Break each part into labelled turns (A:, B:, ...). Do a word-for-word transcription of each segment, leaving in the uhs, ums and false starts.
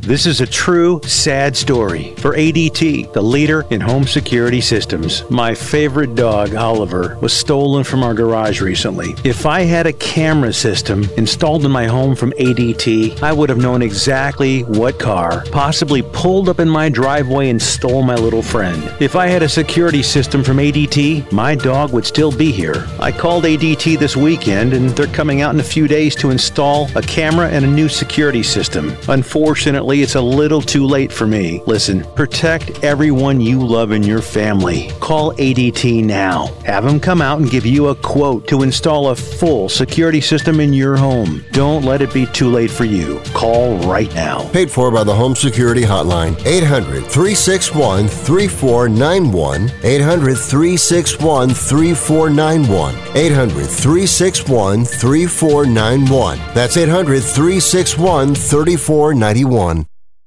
A: This is a true, sad story for A D T, the leader in home security systems. My favorite dog, Oliver, was stolen from our garage recently. If I had a camera system installed in my home from A D T, I would have known exactly what car possibly pulled up in my driveway and stole my little friend. If I had a security system from A D T, my dog would still be here. I called A D T this weekend, and they're coming out in a few days to install a camera and a new security system. Unfortunately, it's a little too late for me. Listen, protect everyone you love in your family. Call A D T now. Have them come out and give you a quote to install a full security system in your home. Don't let it be too late for you. Call right now.
B: Paid for by the Home Security Hotline. eight hundred, three six one, three four nine one. eight hundred, three six one, three four nine one. eight hundred, three six one, three four nine one. That's eight hundred, three six one, three four nine one.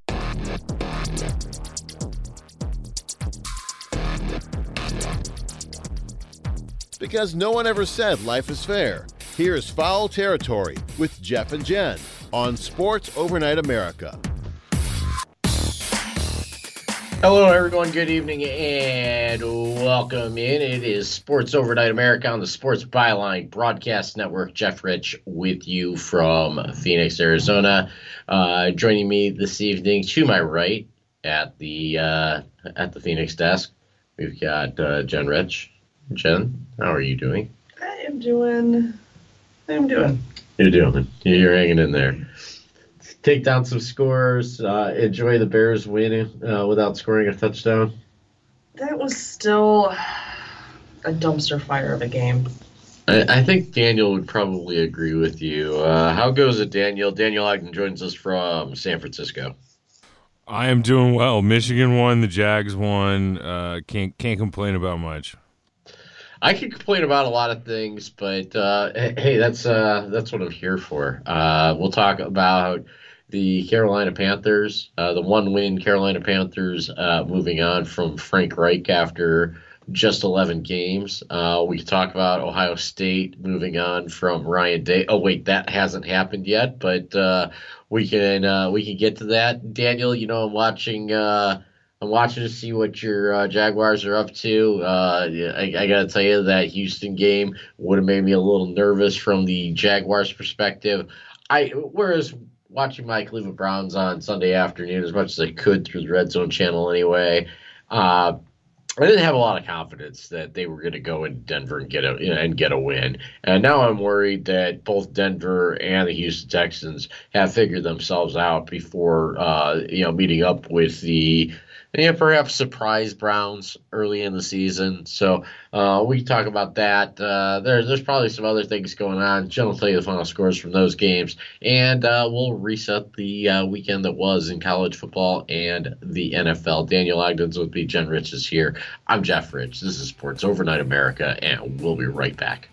C: Because no one ever said life is fair. Here's Foul Territory with Jeff and Jen on Sports Overnight America.
D: Hello, everyone. Good evening and welcome in. It is Sports Overnight America on the Sports Byline Broadcast Network. Jeff Rich with you from Phoenix, Arizona. Uh, joining me this evening to my right at the uh, at the Phoenix desk, we've got uh, Jen Rich. Jen, how are you doing?
E: I am doing. I am doing.
D: You're doing. You're hanging in there. Take down some scores. Uh, enjoy the Bears winning uh, without scoring a touchdown.
E: That was still a dumpster fire of a game.
D: I, I think Daniel would probably agree with you. Uh, how goes it, Daniel? Daniel Ogden joins us from San Francisco.
F: I am doing well. Michigan won. The Jags won. Uh, can't can't complain about much.
D: I could complain about a lot of things, but uh, hey, that's uh, that's what I'm here for. Uh, we'll talk about the Carolina Panthers, uh, the one-win Carolina Panthers uh, moving on from Frank Reich after just eleven games. Uh, we can talk about Ohio State moving on from Ryan Day. Oh, wait, that hasn't happened yet, but uh, we can uh, we can get to that. Daniel, you know, I'm watching uh, – I'm watching to see what your uh, Jaguars are up to. Uh, I, I got to tell you, that Houston game would have made me a little nervous from the Jaguars' perspective. I Whereas watching my Cleveland Browns on Sunday afternoon as much as I could through the Red Zone channel anyway, uh, I didn't have a lot of confidence that they were going to go in Denver and get a you know, and get a win. And now I'm worried that both Denver and the Houston Texans have figured themselves out before uh, you know meeting up with the yeah, perhaps surprise Browns early in the season. So uh, we can talk about that. Uh, there, there's probably some other things going on. Jen will tell you the final scores from those games. And uh, we'll reset the uh, weekend that was in college football and the N F L. Daniel Ogden's with me. Jen Rich is here. I'm Jeff Rich. This is Sports Overnight America, and we'll be right back.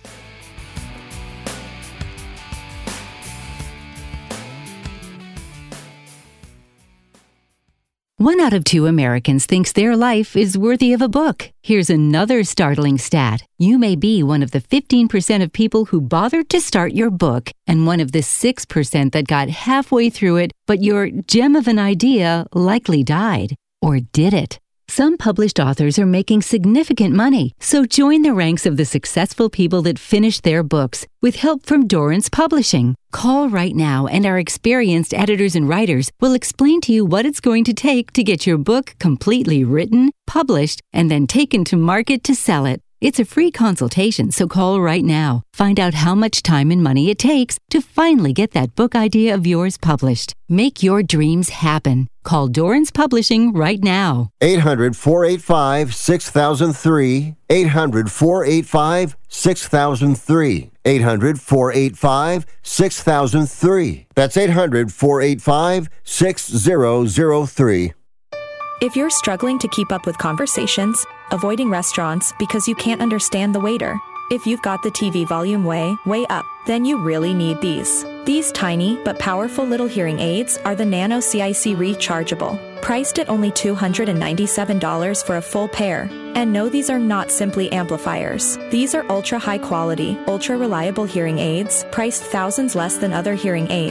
G: One out of two Americans thinks their life is worthy of a book. Here's another startling stat. You may be one of the fifteen percent of people who bothered to start your book and one of the six percent that got halfway through it, but your gem of an idea likely died. Or did it? Some published authors are making significant money, so join the ranks of the successful people that finish their books with help from Dorrance Publishing. Call right now and our experienced editors and writers will explain to you what it's going to take to get your book completely written, published, and then taken to market to sell it. It's a free consultation, so call right now. Find out how much time and money it takes to finally get that book idea of yours published. Make your dreams happen. Call Dorrance Publishing right now.
B: eight hundred, four eight five, six thousand three. eight hundred, four eight five, six thousand three. eight hundred, four eight five, six thousand three. That's eight hundred, four eight five, six thousand three.
H: If you're struggling to keep up with conversations, avoiding restaurants because you can't understand the waiter, if you've got the T V volume way, way up, then you really need these. These tiny but powerful little hearing aids are the Nano C I C Rechargeable, priced at only two hundred ninety-seven dollars for a full pair. And no, these are not simply amplifiers. These are ultra high quality, ultra reliable hearing aids, priced thousands less than other hearing aids.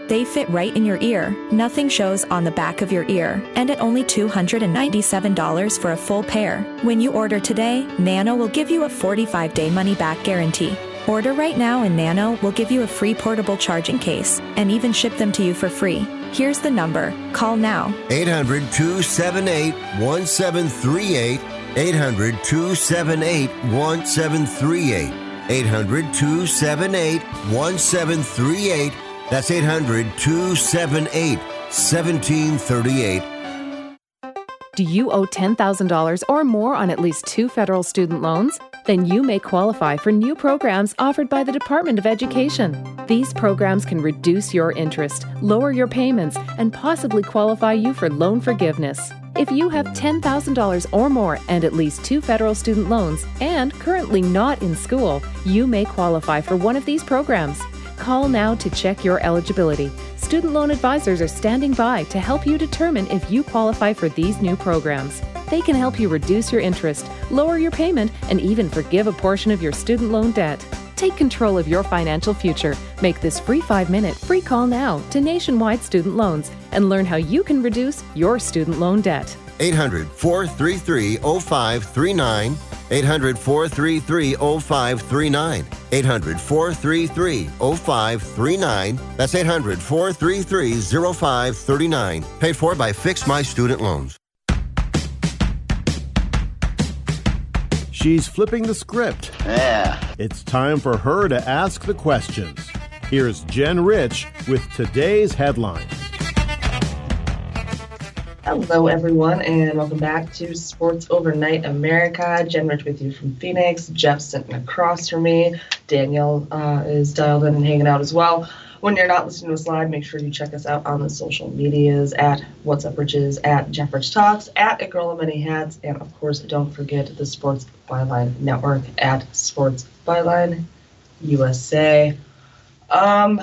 H: They fit right in your ear. Nothing shows on the back of your ear. And at only two hundred ninety-seven dollars for a full pair. When you order today, Nano will give you a forty-five day money-back guarantee. Order right now and Nano will give you a free portable charging case and even ship them to you for free. Here's the number. Call now.
B: eight hundred, two seven eight, one seven three eight. eight hundred, two seven eight, one seven three eight. eight hundred, two seven eight, one seven three eight. That's eight hundred, two seven eight, one seven three eight.
I: Do you owe ten thousand dollars or more on at least two federal student loans? Then you may qualify for new programs offered by the Department of Education. These programs can reduce your interest, lower your payments, and possibly qualify you for loan forgiveness. If you have ten thousand dollars or more and at least two federal student loans and currently not in school, you may qualify for one of these programs. Call now to check your eligibility. Student loan advisors are standing by to help you determine if you qualify for these new programs. They can help you reduce your interest, lower your payment, and even forgive a portion of your student loan debt. Take control of your financial future. Make this free five-minute free call now to Nationwide Student Loans and learn how you can reduce your student loan debt.
B: eight hundred, four three three, zero five three nine. eight hundred, four three three, zero five three nine. eight hundred, four three three, zero five three nine. That's eight hundred, four three three, zero five three nine. Paid for by Fix My Student Loans.
C: She's flipping the script.
J: Yeah.
C: It's time for her to ask the questions. Here's Jen Rich with today's headlines.
E: Hello, everyone, and welcome back to Sports Overnight America. Jen Rich with you from Phoenix. Jeff sitting across from me. Danielle uh, is dialed in and hanging out as well. When you're not listening to us live, make sure you check us out on the social medias at What's Up Riches, at Jeff Rich Talks, at A Girl of Many Hats, and of course, don't forget the Sports Byline Network at Sports Byline U S A. Um,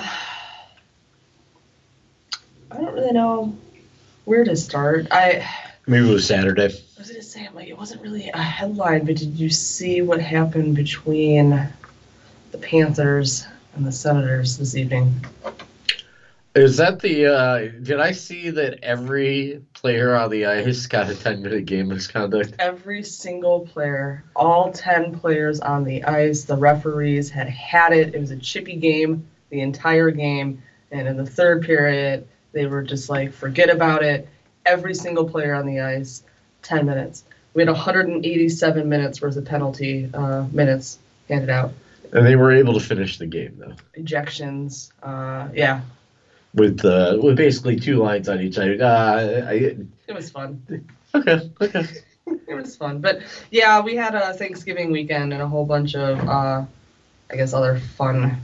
E: I don't really know where to start. I
D: maybe it was Saturday.
E: I was gonna say, like, it wasn't really a headline, but did you see what happened between the Panthers and the Senators this evening?
D: Is that the, uh, did I see that every player on the ice got a ten-minute game misconduct?
E: Every single player, all ten players on the ice, the referees had had it. It was a chippy game the entire game, and in the third period, they were just like, forget about it. Every single player on the ice, ten minutes. We had one hundred eighty-seven minutes worth of penalty uh, minutes handed out.
D: And they were able to finish the game, though.
E: Ejections, uh, yeah.
D: With uh, with basically two lines on each side. Uh, I,
E: it was fun.
D: Okay, okay.
E: It was fun. But, yeah, we had a Thanksgiving weekend and a whole bunch of, uh, I guess, other fun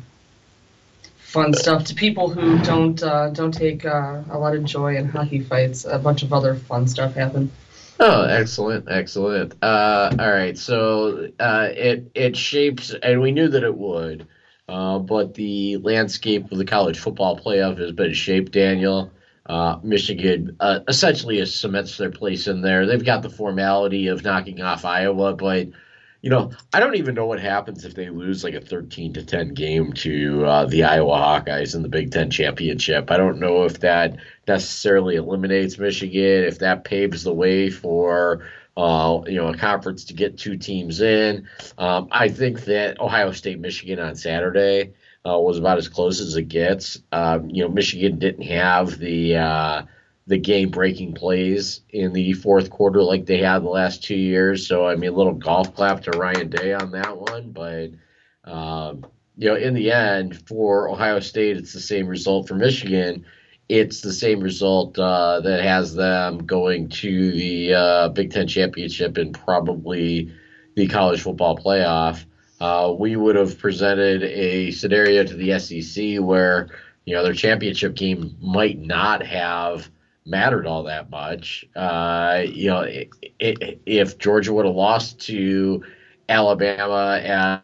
E: fun stuff to people who don't uh, don't take uh, a lot of joy in hockey fights. A bunch of other fun stuff happened.
D: Oh, excellent, excellent. Uh, all right, so uh, it it shapes, and we knew that it would, uh, but the landscape of the college football playoff has been shaped, Daniel. Uh, Michigan uh, essentially cements their place in there. They've got the formality of knocking off Iowa, but, you know, I don't even know what happens if they lose like a thirteen to ten game to uh, the Iowa Hawkeyes in the Big Ten championship. I don't know if that necessarily eliminates Michigan, if that paves the way for uh, you know, a conference to get two teams in. Um, I think that Ohio State Michigan on Saturday uh, was about as close as it gets. Um, you know, Michigan didn't have the uh, the game-breaking plays in the fourth quarter like they had the last two years. So, I mean, a little golf clap to Ryan Day on that one. But, um, you know, in the end, for Ohio State, it's the same result. For Michigan, it's the same result uh, that has them going to the uh, Big Ten championship and probably the college football playoff. Uh, we would have presented a scenario to the S E C where, you know, their championship game might not have mattered all that much. Uh, you know, it, it, if Georgia would have lost to Alabama as,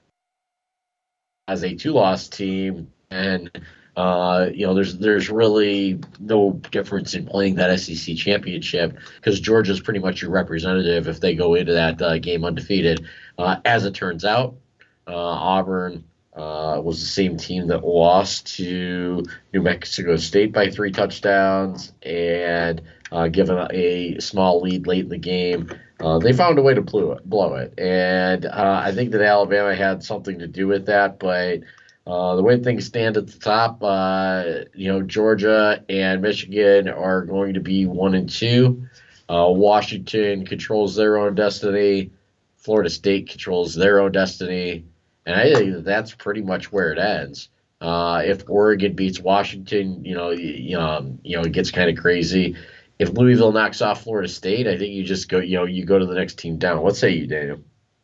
D: as a two-loss team, and uh, you know, there's there's really no difference in playing that S E C championship because Georgia's pretty much your representative if they go into that uh, game undefeated. Uh, as it turns out, uh, Auburn uh, was the same team that lost to New Mexico State by three touchdowns and uh, given a, a small lead late in the game. Uh, they found a way to blow it. Blow it. And uh, I think that Alabama had something to do with that, but uh, the way things stand at the top, uh, you know, Georgia and Michigan are going to be one and two. Uh, Washington controls their own destiny. Florida State controls their own destiny. And I think that that's pretty much where it ends. Uh, if Oregon beats Washington, you know, you, you know, you know, it gets kind of crazy. If Louisville knocks off Florida State, I think you just go, you know, you go to the next team down. What say you, Daniel?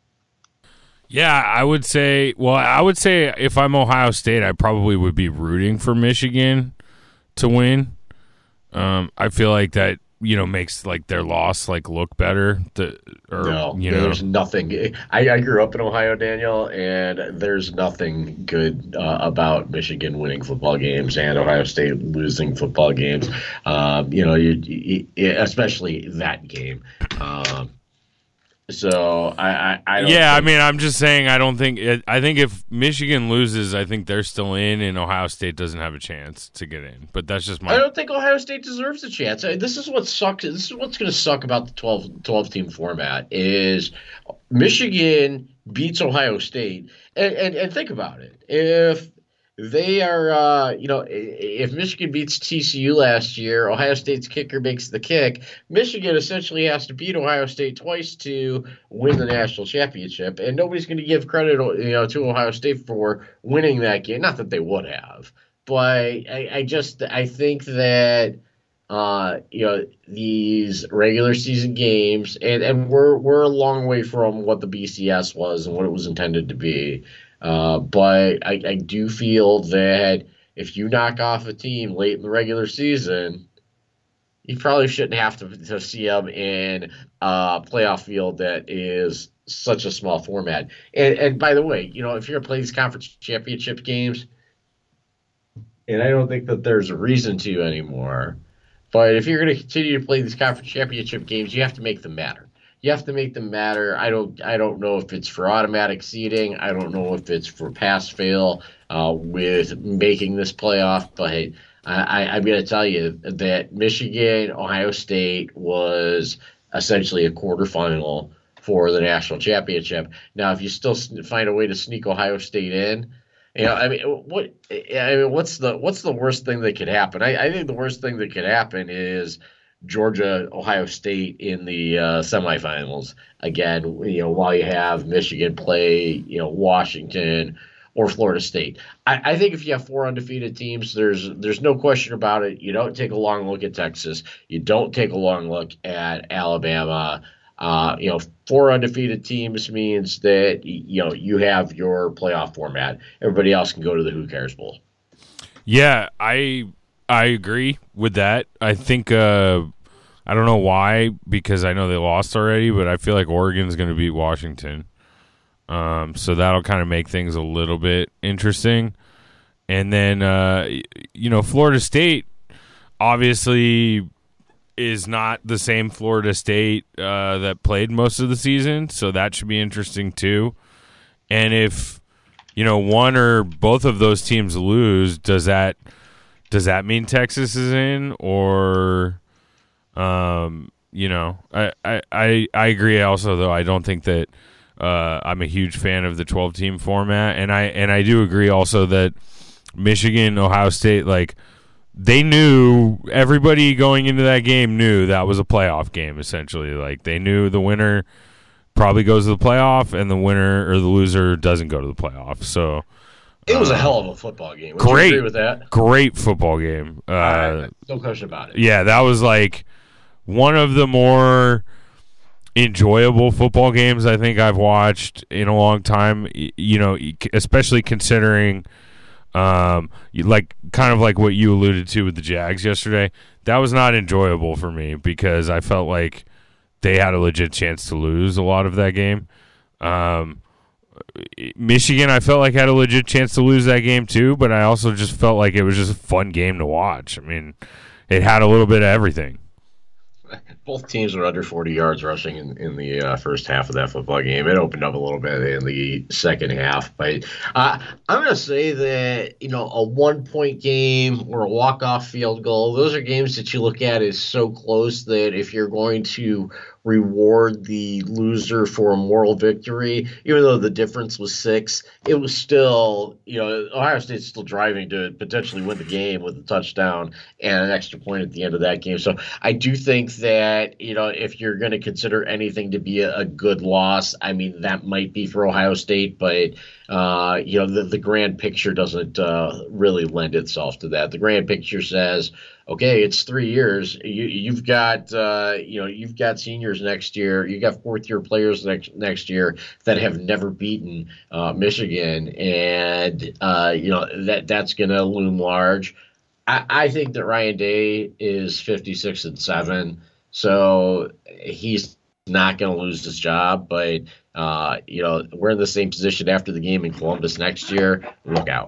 F: Yeah, I would say, well, I would say if I'm Ohio State, I probably would be rooting for Michigan to win. Um, I feel like that, you know, makes like their loss like look better. The, or,
D: no,
F: you know.
D: There's nothing. I, I grew up in Ohio, Daniel, and there's nothing good uh, about Michigan winning football games and Ohio State losing football games. Um, you know, you, you, especially that game. Um, so I, I, I don't
F: yeah,
D: think,
F: I mean, I'm just saying, I don't think it, I think if Michigan loses, I think they're still in, and Ohio State doesn't have a chance to get in. But that's just my.
D: I don't think Ohio State deserves a chance. This is what sucks. This is what's going to suck about the twelve, twelve team format is Michigan beats Ohio State, and, and, and think about it. If they are, uh, you know, if Michigan beats T C U last year, Ohio State's kicker makes the kick. Michigan essentially has to beat Ohio State twice to win the national championship, and nobody's going to give credit, you know, to Ohio State for winning that game. Not that they would have, but I, I just I think that uh, you know these regular season games, and, and we're we're a long way from what the B C S was and what it was intended to be. Uh, but I, I do feel that if you knock off a team late in the regular season, you probably shouldn't have to, to see them in a playoff field that is such a small format. And, and by the way, you know, if you're going to play these conference championship games, and I don't think that there's a reason to anymore, but if you're going to continue to play these conference championship games, you have to make them matter. You have to make them matter. I don't. I don't know if it's for automatic seeding. I don't know if it's for pass fail uh, with making this playoff. But hey, I, I'm going to tell you that Michigan, Ohio State was essentially a quarterfinal for the national championship. Now, if you still find a way to sneak Ohio State in, you know, I mean, what? I mean, what's the what's the worst thing that could happen? I, I think the worst thing that could happen is Georgia, Ohio State in the uh, semifinals again. You know, while you have Michigan play, you know, Washington or Florida State. I, I think if you have four undefeated teams, there's there's no question about it. You don't take a long look at Texas. You don't take a long look at Alabama. Uh, you know, four undefeated teams means that you know you have your playoff format. Everybody else can go to the Who Cares Bowl.
F: Yeah, I. I agree with that. I think uh, I don't know why, because I know they lost already, but I feel like Oregon's going to beat Washington. Um, so that'll kind of make things a little bit interesting. And then, uh, you know, Florida State obviously is not the same Florida State uh, that played most of the season, so that should be interesting too. And if, you know, one or both of those teams lose, does that – Does that mean Texas is in, or, um, you know, I, I, I, I agree also, though. I don't think that uh, I'm a huge fan of the twelve-team format, and I and I do agree also that Michigan, Ohio State, like, they knew, everybody going into that game knew that was a playoff game, essentially. Like, they knew the winner probably goes to the playoff, and the winner or the loser doesn't go to the playoff, so...
D: It was a hell of a football game. Would
F: great,
D: you agree with that?
F: Great football game. Uh,
D: uh, no question about it.
F: Yeah, that was like one of the more enjoyable football games I think I've watched in a long time. You know, especially considering, um, like kind of like what you alluded to with the Jags yesterday. That was not enjoyable for me because I felt like they had a legit chance to lose a lot of that game. Um, Michigan, I felt like had a legit chance to lose that game too, but I also just felt like it was just a fun game to watch. I mean, it had a little bit of everything.
D: both teams were under forty yards rushing in, in the uh, first half of that football game. It opened up a little bit in the second half. But uh, I'm going to say that, you know, a one-point game or a walk-off field goal, those are games that you look at as so close that if you're going to reward the loser for a moral victory, even though the difference was six, it was still, you know, Ohio State's still driving to potentially win the game with a touchdown and an extra point at the end of that game. So I do think that, you know, if you're going to consider anything to be a, a good loss, I mean, that might be for Ohio State, but uh, you know, the, the grand picture doesn't uh, really lend itself to that. The grand picture says, okay, it's three years. You, you've got, uh, you know, you've got seniors next year. You got fourth year players next next year that have never beaten uh, Michigan, and uh, you know that that's going to loom large. I, I think that Ryan Day is fifty-six and seven, so he's not going to lose his job. But uh, you know, we're in the same position after the game in Columbus next year. Look out.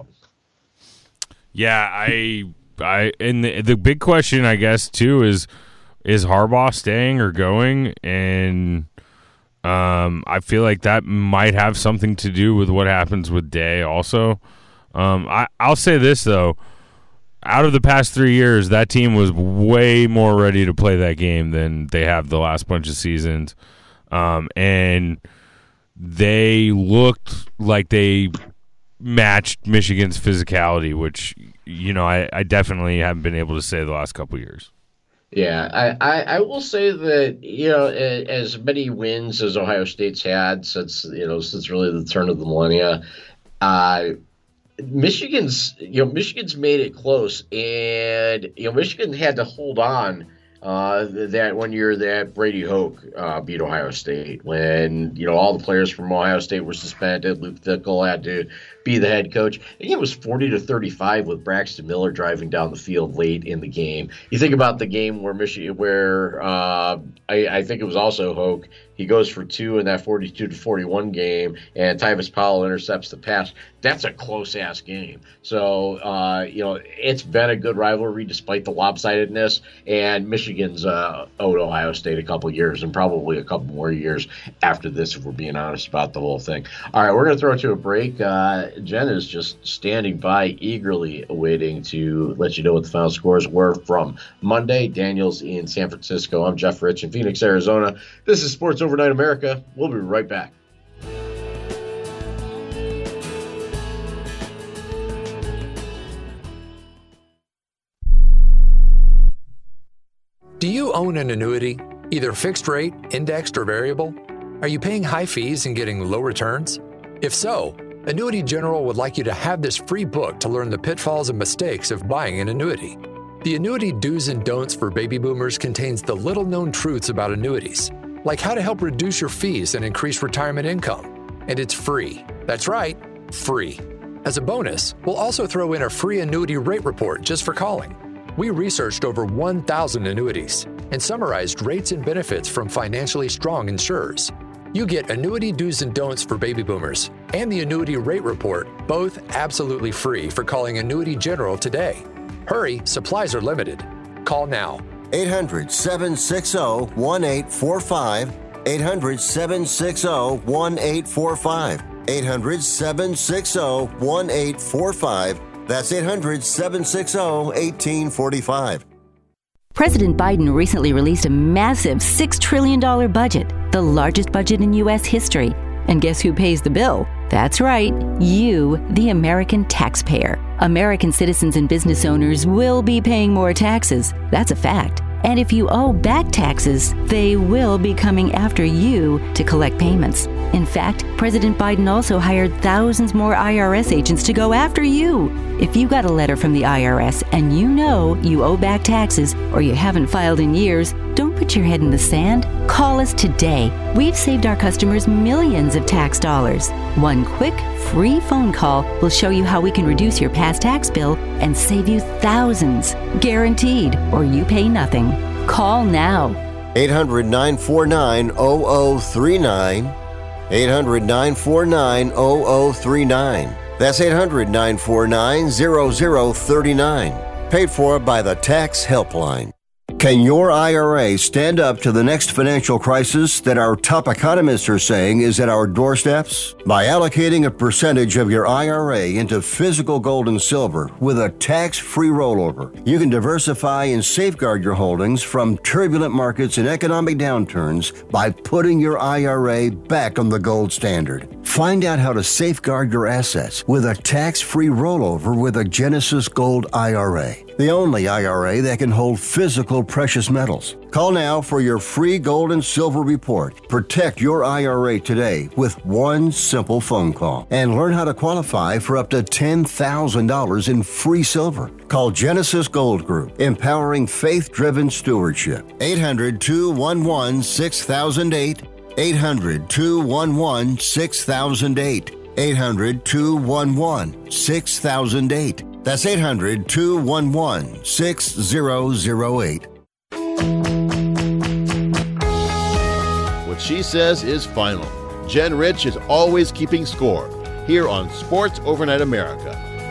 F: Yeah, I. I and the, the big question, I guess, too, is is Harbaugh staying or going? And um, I feel like that might have something to do with what happens with Day also. Um, I, I'll say this, though. Out of the past three years, that team was way more ready to play that game than they have the last bunch of seasons. Um, and they looked like they matched Michigan's physicality, which – you know, I, I definitely haven't been able to say the last couple of years.
D: Yeah, I, I, I will say that, you know, as many wins as Ohio State's had since, you know, since really the turn of the millennia, uh, Michigan's, you know, Michigan's made it close. And, you know, Michigan had to hold on uh, that one year that Brady Hoke uh, beat Ohio State when, you know, all the players from Ohio State were suspended. Luke Fickell had to be the head coach. I think it was forty to thirty-five with Braxton Miller driving down the field late in the game. You think about the game where Michigan, where uh, I, I think it was also Hoke. He goes for two in that forty-two to forty-one game, and Tyvis Powell intercepts the pass. That's a close-ass game. So, uh, you know, it's been a good rivalry despite the lopsidedness, and Michigan's uh, owed Ohio State a couple years and probably a couple more years after this, if we're being honest about the whole thing. All right, we're going to throw it to a break. Uh, Jen is just standing by, eagerly awaiting to let you know what the final scores were from Monday. Daniel's in San Francisco. I'm Jeff Rich in Phoenix, Arizona. This is Sports Overnight America. We'll be right back.
J: Do you own an annuity, either fixed rate, indexed, or variable? Are you paying high fees and getting low returns? If so, Annuity General would like you to have this free book to learn the pitfalls and mistakes of buying an annuity. The Annuity Do's and Don'ts for Baby Boomers contains the little-known truths about annuities, like how to help reduce your fees and increase retirement income. And it's free. That's right, free. As a bonus, we'll also throw in a free annuity rate report just for calling. We researched over one thousand annuities and summarized rates and benefits from financially strong insurers. You get Annuity Do's and Don'ts for Baby Boomers and the Annuity Rate Report, both absolutely free for calling Annuity General today. Hurry, supplies are limited. Call now.
B: eight hundred, seven six zero, one eight four five. eight hundred, seven six zero, one eight four five. eight hundred, seven six zero, one eight four five. That's eight hundred, seven six zero, one eight four five.
G: President Biden recently released a massive six trillion dollars budget, the largest budget in U S history. And guess who pays the bill? That's right, you, the American taxpayer. American citizens and business owners will be paying more taxes. That's a fact. And if you owe back taxes, they will be coming after you to collect payments. In fact, President Biden also hired thousands more I R S agents to go after you. If you got a letter from the I R S and you know you owe back taxes or you haven't filed in years, don't put your head in the sand. Call us today. We've saved our customers millions of tax dollars. One quick, free phone call will show you how we can reduce your past tax bill and save you thousands. Guaranteed, or you pay nothing. Call now.
B: eight hundred, nine four nine, zero zero three nine. eight hundred, nine four nine, zero zero three nine. That's eight hundred, nine four nine, zero zero three nine. Paid for by the Tax Helpline. Can your I R A stand up to the next financial crisis that our top economists are saying is at our doorsteps? By allocating a percentage of your I R A into physical gold and silver with a tax-free rollover, you can diversify and safeguard your holdings from turbulent markets and economic downturns by putting your I R A back on the gold standard. Find out how to safeguard your assets with a tax-free rollover with a Genesis Gold I R A. The only I R A that can hold physical precious metals. Call now for your free gold and silver report. Protect your I R A today with one simple phone call and learn how to qualify for up to ten thousand dollars in free silver. Call Genesis Gold Group, empowering faith-driven stewardship. eight hundred, two one one, six thousand eight. eight hundred, two one one, six thousand eight. eight hundred, two one one, six thousand eight. That's eight hundred, two one one, six thousand eight.
C: What she says is final. Jen Rich is always keeping score here on Sports Overnight America.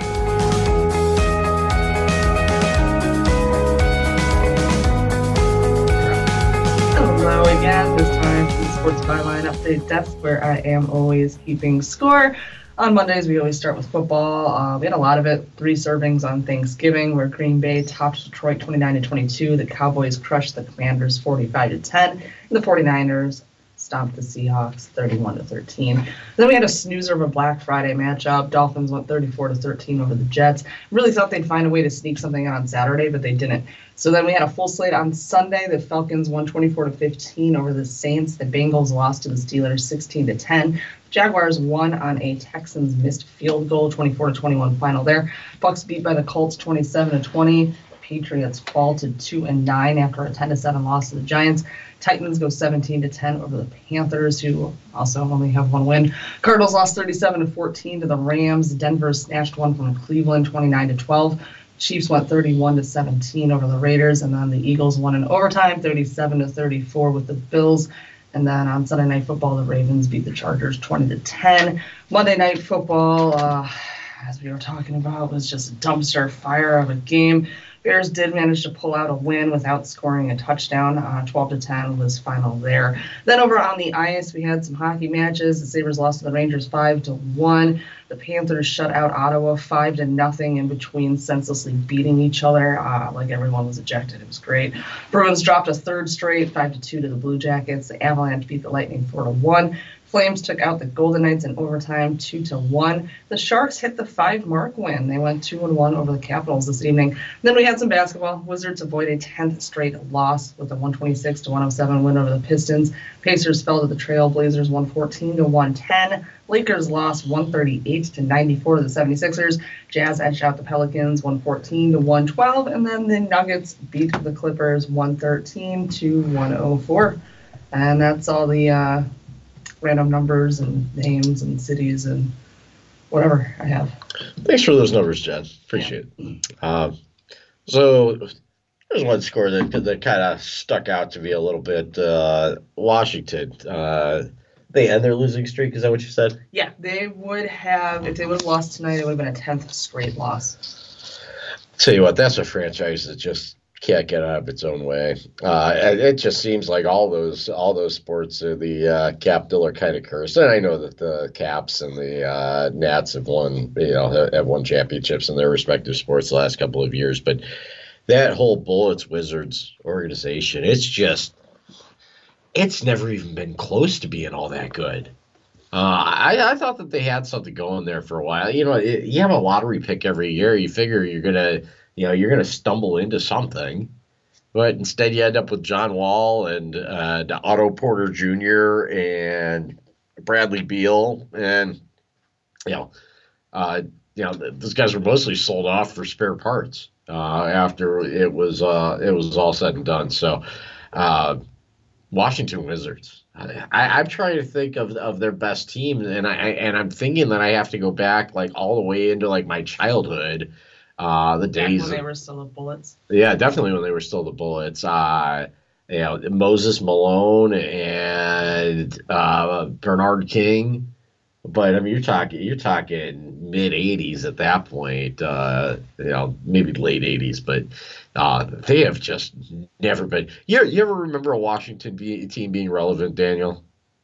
E: Hello again, this time from the Sports Byline Update Desk, where I am always keeping score. On Mondays, we always start with football. Uh, we had a lot of it. Three servings on Thanksgiving, where Green Bay topped Detroit twenty-nine to twenty-two. The Cowboys crushed the Commanders forty-five to ten. And the 49ers stomped the Seahawks thirty-one to thirteen. Then we had a snoozer of a Black Friday matchup. Dolphins went thirty-four to thirteen over the Jets. Really thought they'd find a way to sneak something in on Saturday, but they didn't. So then we had a full slate on Sunday. The Falcons won twenty-four to fifteen over the Saints. The Bengals lost to the Steelers sixteen to ten. Jaguars won on a Texans missed field goal, twenty-four to twenty-one final there. Bucks beat by the Colts twenty-seven to twenty. The Patriots fall to two and nine after a ten to seven loss to the Giants. Titans go seventeen to ten over the Panthers, who also only have one win. Cardinals lost thirty-seven to fourteen to the Rams. Denver snatched one from Cleveland, twenty-nine to twelve. Chiefs went thirty-one to seventeen over the Raiders, and then the Eagles won in overtime, thirty-seven to thirty-four with the Bills. And then on Sunday Night Football, the Ravens beat the Chargers twenty to ten. Monday Night Football, uh, as we were talking about, was just a dumpster fire of a game. Bears did manage to pull out a win without scoring a touchdown. Uh, twelve to ten was final there. Then over on the ice, we had some hockey matches. The Sabres lost to the Rangers five to one. The Panthers shut out Ottawa five to nothing in between senselessly beating each other. Uh, like everyone was ejected. It was great. Bruins dropped a third straight, five to two to the Blue Jackets. The Avalanche beat the Lightning four to one. Flames took out the Golden Knights in overtime, two to one. The Sharks hit the five-mark win. They went two and one over the Capitals this evening. Then we had some basketball. Wizards avoid a tenth straight loss with a one twenty-six to one oh seven win over the Pistons. Pacers fell to the Trailblazers, one fourteen to one ten. Lakers lost one thirty-eight to ninety-four to the seventy-sixers. Jazz edged out the Pelicans, one fourteen to one twelve. And then the Nuggets beat the Clippers, one thirteen to one oh four. And that's all the uh, random numbers and names and cities and whatever I have.
D: Thanks for those numbers, Jen. Appreciate yeah. it. Um, so there's one score that that kind of stuck out to me a little bit. Uh, Washington. Uh, they end their losing streak. Is that what you said?
E: Yeah, they would have, if they would have lost tonight, it would have been a tenth straight loss.
D: Tell you what, that's a franchise that just can't get out of its own way. Uh, it just seems like all those all those sports, uh, the uh, Cap Dill are kind of cursed. And I know that the Caps and the uh, Nats have won, you know, have won championships in their respective sports the last couple of years. But that whole Bullets Wizards organization, it's just, it's never even been close to being all that good. Uh, I, I thought that they had something going there for a while. You know, it, you have a lottery pick every year. You figure you're gonna. You know, you're going to stumble into something, but instead you end up with John Wall and uh, Otto Porter Junior and Bradley Beal, and you know, uh, you know, those guys were mostly sold off for spare parts uh, after it was uh, it was all said and done. So, uh, Washington Wizards. I, I'm trying to think of of their best team, and I and I'm thinking that I have to go back like all the way into like my childhood. Uh, the days
E: when they were still the Bullets.
D: Yeah, definitely when they were still the Bullets. Uh, you know, Moses Malone and uh, Bernard King but I mean, you're talking you're talking mid eighties at that point. Uh, you know, maybe late eighties, but uh, they have just never been. You you ever remember a Washington be, team being relevant, Daniel?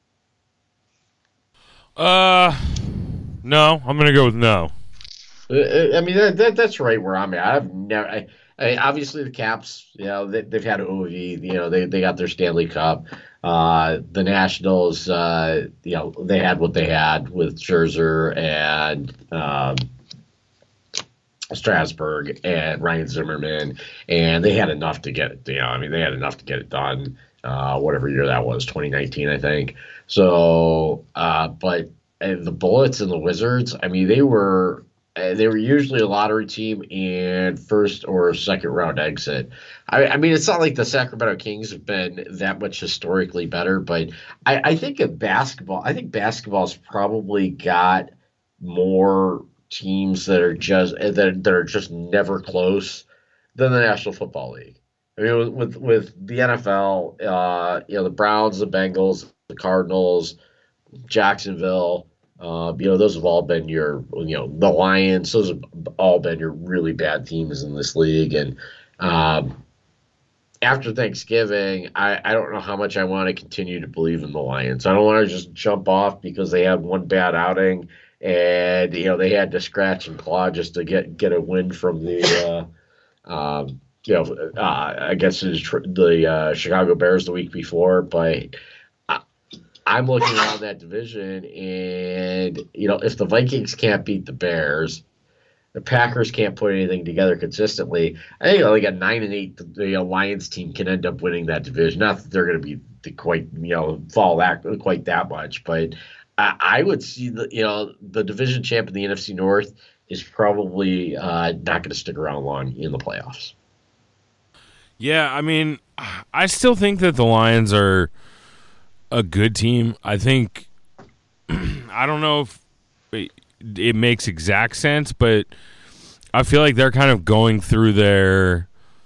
F: Uh, no. I'm gonna go with no.
D: I mean, that, that that's right where I'm at. I've never. I, I, obviously, the Caps, you know, they, they've had O V. You know, they, they got their Stanley Cup. Uh, the Nationals, uh, you know, they had what they had with Scherzer and um, Strasburg and Ryan Zimmerman, and they had enough to get it. You know, I mean, they had enough to get it done. Uh, whatever year that was, twenty nineteen, I think. So, uh, but uh, the Bullets and the Wizards, I mean, they were. Uh, they were usually a lottery team and first or second round exit. I, I mean, it's not like the Sacramento Kings have been that much historically better, but I, I think of basketball. I think basketball's probably got more teams that are just that, that are just never close than the National Football League. I mean, with with the N F L, uh, you know, the Browns, the Bengals, the Cardinals, Jacksonville. Uh, you know, those have all been your, you know, the Lions. Those have all been your really bad teams in this league. And um, after Thanksgiving, I, I don't know how much I want to continue to believe in the Lions. I don't want to just jump off because they had one bad outing and, you know, they had to scratch and claw just to get, get a win from the, uh, um, you know, uh, I guess it is tr- the uh, Chicago Bears the week before. But I'm looking around that division, and, you know, if the Vikings can't beat the Bears, the Packers can't put anything together consistently, I think like a nine and eight, the Lions team can end up winning that division. Not that they're going to be quite, you know, fall that quite that much, but I, I would see the, you know, the division champ in the N F C North is probably uh, not going to stick around long in the playoffs.
F: Yeah, I mean, I still think that the Lions are a good team. I think I don't know if it, it makes exact sense, but I feel like they're kind of going through their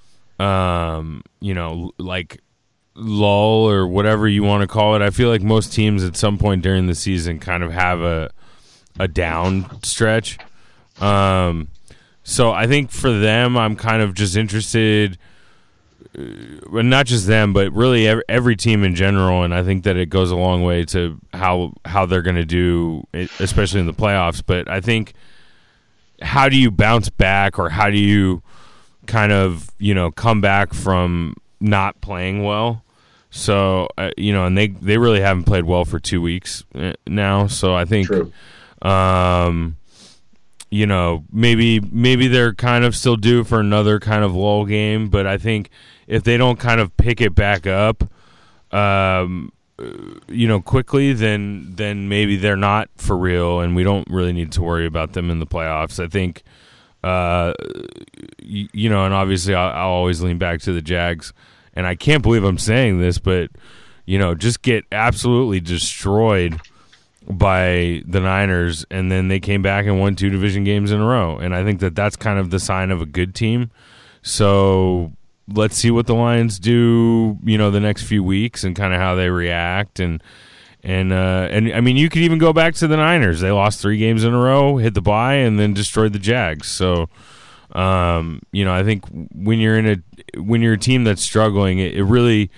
F: um you know, like lull or whatever you want to call it. I feel like most teams at some point during the season kind of have a a down stretch. Um so I think for them, I'm kind of just interested, well, not just them, but really every, every team in general, and I think that it goes a long way to how how they're going to do, especially in the playoffs. But I think, how do you bounce back, or how do you kind of, you know, come back from not playing well? So, uh, you know, and they, they really haven't played well for two weeks now. So I think, True. um, you know, maybe maybe they're kind of still due for another kind of lull game, but I think if they don't kind of pick it back up, um, you know, quickly, then then maybe they're not for real, and we don't really need to worry about them in the playoffs. I think, uh, you, you know, and obviously I'll, I'll always lean back to the Jags, and I can't believe I'm saying this, but, you know, just get absolutely destroyed by the Niners, and then they came back and won two division games in a row, and I think that that's kind of the sign of a good team. So let's see what the Lions do, you know, the next few weeks, and kind of how they react. And and uh, and I mean, you could even go back to the Niners. They lost three games in a row, hit the bye, and then destroyed the Jags. So, um, you know, I think when you're in a when you're a team that's struggling, it, it really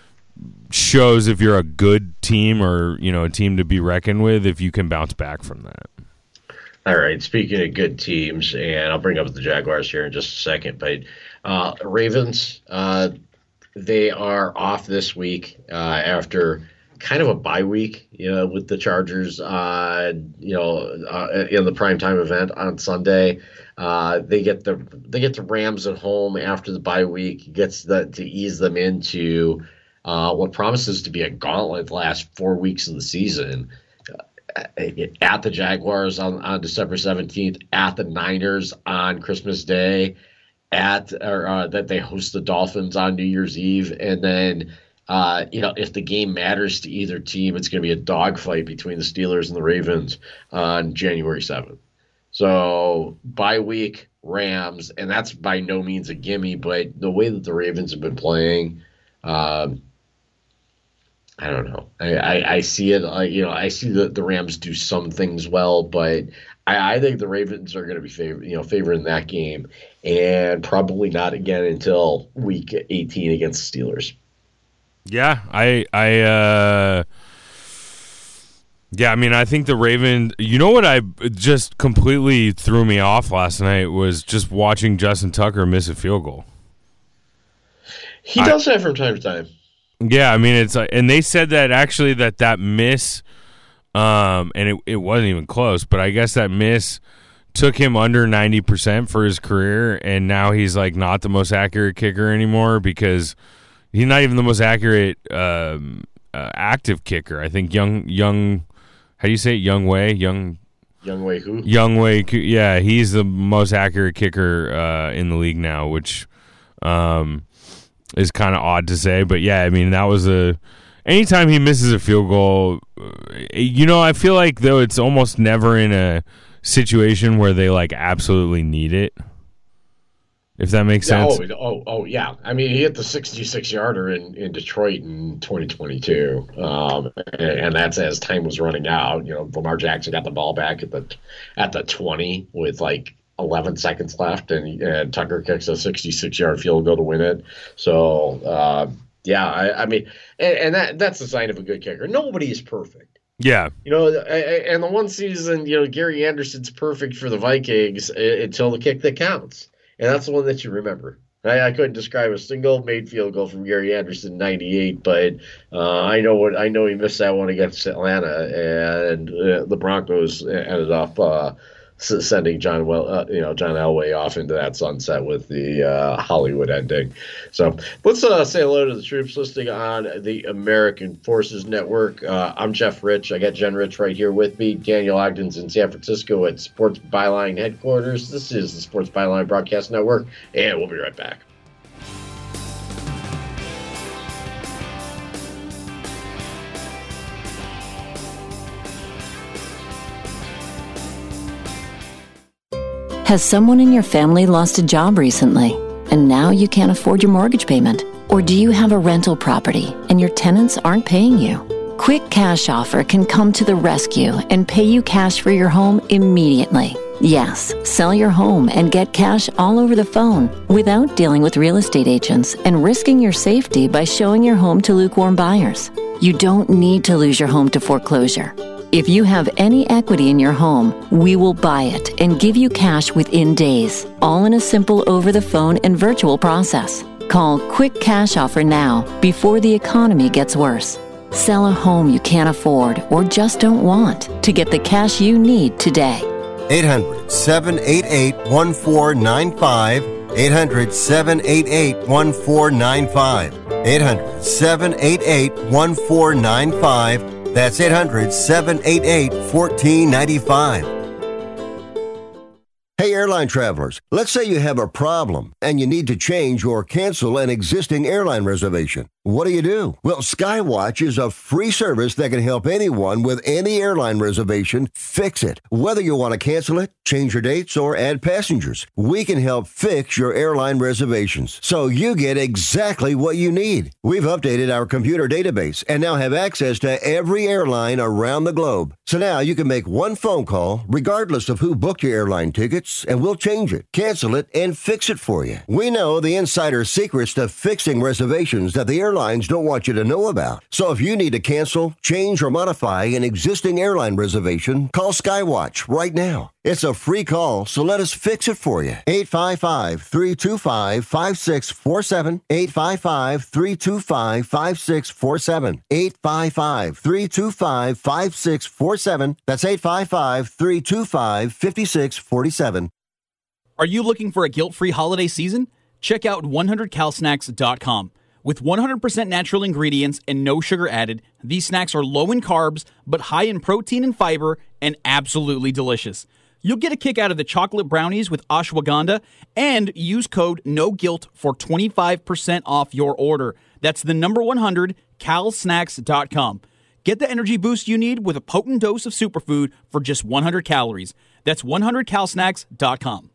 F: shows if you're a good team, or, you know, a team to be reckoned with, if you can bounce back from that.
D: All right. Speaking of good teams, and I'll bring up the Jaguars here in just a second, but uh, Ravens, uh, they are off this week uh, after kind of a bye week, you know, with the Chargers, uh, you know, uh, in the primetime event on Sunday. Uh, they get the they get the Rams at home after the bye week. Gets the, to ease them into uh, what promises to be a gauntlet the last four weeks of the season. At the Jaguars on, on December seventeenth, at the Niners on Christmas Day, at or uh, that they host the Dolphins on New Year's Eve, and then uh, you know, if the game matters to either team, it's going to be a dogfight between the Steelers and the Ravens on January seventh. So bye week, Rams, and that's by no means a gimme, but the way that the Ravens have been playing, um, I don't know. I, I, I see it. Uh, you know, I see the, the Rams do some things well, but I, I think the Ravens are going to be favor, you know, favoring that game, and probably not again until week eighteen against the Steelers.
F: Yeah, I, I, uh, yeah, I mean, I think the Ravens. You know what? I just completely threw me off last night was just watching Justin Tucker miss a field goal.
D: He does I, that from time to time.
F: Yeah, I mean, it's like, and they said that actually that that miss, um, and it, it wasn't even close, but I guess that miss took him under ninety percent for his career, and now he's like not the most accurate kicker anymore because he's not even the most accurate um, uh, active kicker. I think young, young, how do you say it? Young Wei? Young,
D: Young Wei who?
F: Young Wei, yeah, he's the most accurate kicker uh, in the league now, which, um, is kind of odd to say, but yeah, I mean, that was a anytime he misses a field goal, you know, I feel like though it's almost never in a situation where they like absolutely need it, if that makes
D: yeah,
F: sense.
D: Oh, oh, oh, yeah. I mean, he hit the sixty-six yarder in, in Detroit in twenty twenty-two, um, and, and that's as time was running out. You know, Lamar Jackson got the ball back at the at the twenty with like eleven seconds left, and, and Tucker kicks a sixty-six yard field goal to win it. So, uh, yeah, I, I mean, and, and that that's a sign of a good kicker. Nobody is perfect.
F: Yeah.
D: You know, and the one season, you know, Gary Anderson's perfect for the Vikings until the kick that counts. And that's the one that you remember. I, I couldn't describe a single made field goal from Gary Anderson in ninety-eight, but uh, I know what I know he missed that one against Atlanta, and uh, the Broncos ended up uh, sending John well, uh, you know, John Elway off into that sunset with the uh, Hollywood ending. So let's uh, say hello to the troops listening on the American Forces Network. Uh, I'm Jeff Rich. I got Jen Rich right here with me. Daniel Ogden's in San Francisco at Sports Byline headquarters. This is the Sports Byline Broadcast Network, and we'll be right back.
K: Has someone in your family lost a job recently, and now you can't afford your mortgage payment? Or do you have a rental property and your tenants aren't paying you? Quick Cash Offer can come to the rescue and pay you cash for your home immediately. Yes, sell your home and get cash all over the phone without dealing with real estate agents and risking your safety by showing your home to lukewarm buyers. You don't need to lose your home to foreclosure. If you have any equity in your home, we will buy it and give you cash within days, all in a simple over-the-phone and virtual process. Call Quick Cash Offer now before the economy gets worse. Sell a home you can't afford or just don't want to get the cash you need today.
B: eight hundred, seven eight eight, one four nine five. eight hundred, seven eight eight, one four nine five. eight hundred, seven eight eight, one four nine five. That's eight hundred, seven eight eight, one four nine five. Hey, airline travelers, let's say you have a problem and you need to change or cancel an existing airline reservation. What do you do? Well, Skywatch is a free service that can help anyone with any airline reservation fix it. Whether you want to cancel it, change your dates, or add passengers, we can help fix your airline reservations so you get exactly what you need. We've updated our computer database and now have access to every airline around the globe. So now you can make one phone call regardless of who booked your airline tickets, and we'll change it, cancel it, and fix it for you. We know the insider secrets to fixing reservations that the airlines don't want you to know about. So if you need to cancel, change, or modify an existing airline reservation, call Skywatch right now. It's a free call, so let us fix it for you. eight five five, three two five, five six four seven. eight five five, three two five, five six four seven. eight five five, three two five, five six four seven. That's eight five five, three two five, five six four seven.
L: Are you looking for a guilt-free holiday season? Check out one hundred cal snacks dot com. With one hundred percent natural ingredients and no sugar added, these snacks are low in carbs, but high in protein and fiber, and absolutely delicious. You'll get a kick out of the chocolate brownies with ashwagandha, and use code NOGUILT for twenty-five percent off your order. That's the number one hundred cal snacks dot com. Get the energy boost you need with a potent dose of superfood for just one hundred calories. That's one hundred cal snacks dot com.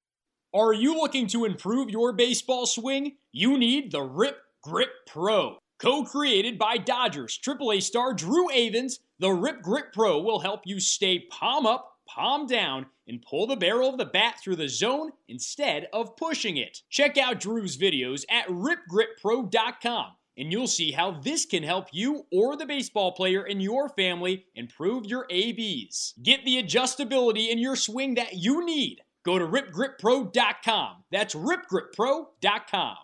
M: Are you looking to improve your baseball swing? You need the Rip Grip Pro. Co-created by Dodgers triple A star Drew Avans, the Rip Grip Pro will help you stay palm up, palm down, and pull the barrel of the bat through the zone instead of pushing it. Check out Drew's videos at rip grip pro dot com, and you'll see how this can help you or the baseball player in your family improve your A Bs. Get the adjustability in your swing that you need. Go to rip grip pro dot com. That's rip grip pro dot com.